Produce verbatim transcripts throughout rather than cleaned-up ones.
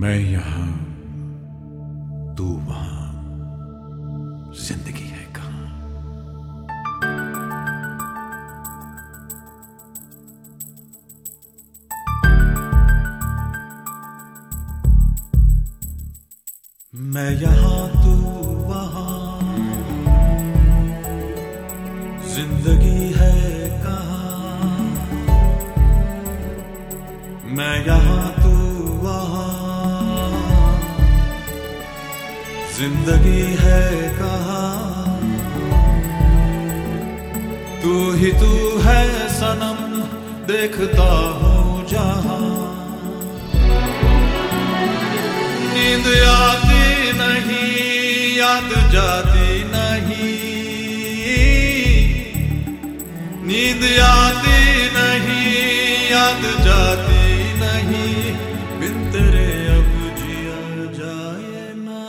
मैं यहाँ तू वहां, जिंदगी है कहाँ। मैं यहाँ तू वहां, जिंदगी है कहाँ। मैं यहाँ तू वहां, जिंदगी है कहाँ। तू ही तू है सनम, देखता हूँ जहां। नींद आती नहीं, याद जाती नहीं। नींद आती नहीं, याद जाती नहीं। बिन तेरे अब जिया जाए ना।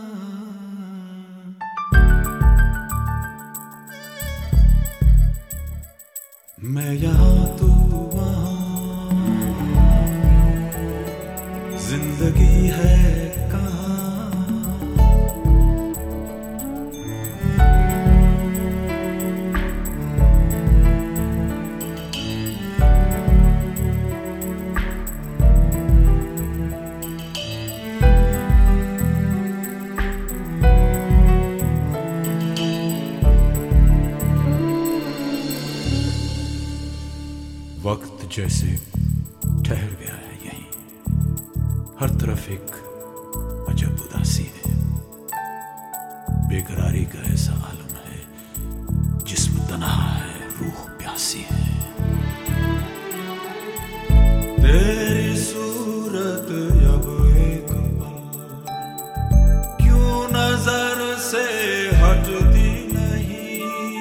मैं यहाँ तू वहां, जिंदगी है कहाँ। वक्त जैसे ठहर गया है यहीं, हर तरफ एक अजब उदासी है। बेकरारी का ऐसा आलम है, जिस्म तन्हा है, रूह प्यासी है। तेरी सूरत अब एक पल क्यों नजर से हटती नहीं।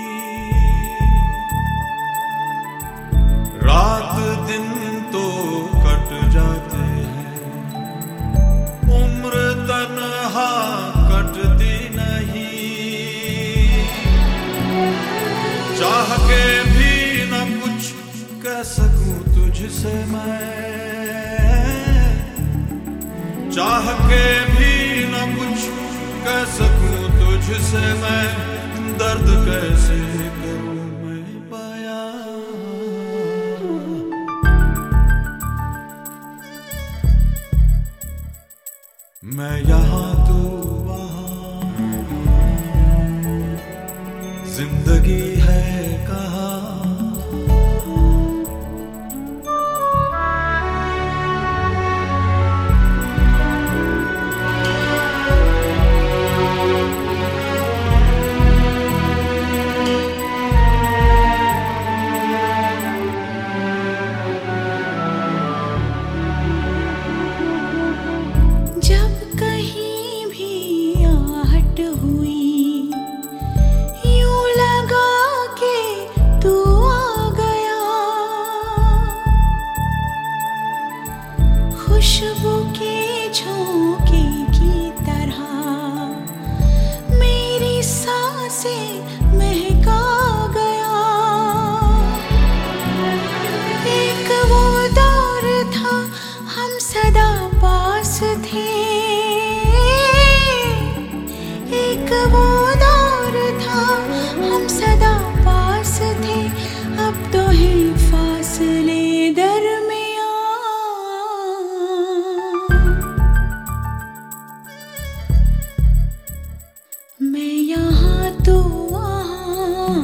रात दिन तो कट जाते हैं, उम्र तन्हा कटती नहीं। चाह के भी न कुछ कह सकूं तुझसे मैं। चाह के भी न कुछ कह सकूं तुझसे मैं। दर्द कैसे करूं मैं बयां। मैं यहाँ तू वहां, जिंदगी है कहाँ। खुशबू के झोंके की तरह मेरी सांसें महका गया। एक वो दौर था, हम सदा पास थे। एक वो दौर था, हम सदा पास थे। अब तो है फासले दरमियां। मैं यहाँ तो वहाँ,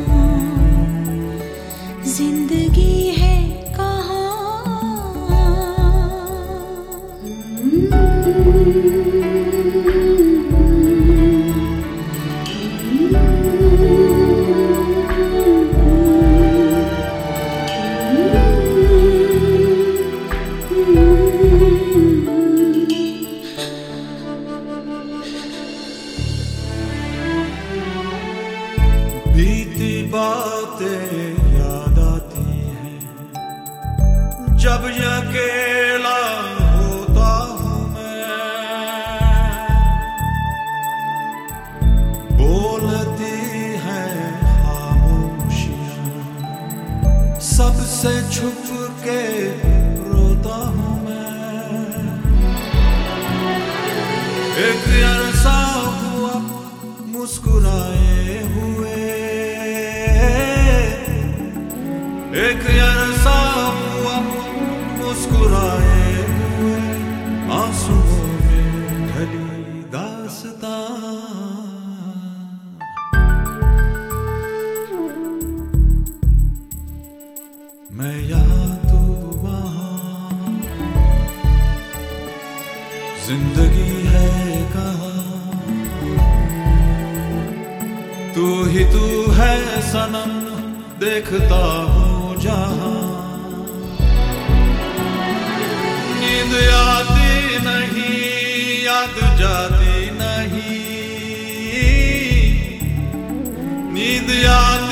जिंदगी है कहाँ। बीती बातें याद आती हैं, जब अकेला होता हूँ मैं। बोलती हैं खामोशियाँ, सबसे छुप के रोता हूँ मैं। मुस्कुराए हुए एक अरसा हुआ मुस्कुराए हुए आंसुओं में ढली दास्तां मैं यहाँ तू वहाँ जिंदगी है कहाँ तू ही तू है सनम देखता हूँ जहाँ नींद आती नहीं याद जाती नहीं नींद आती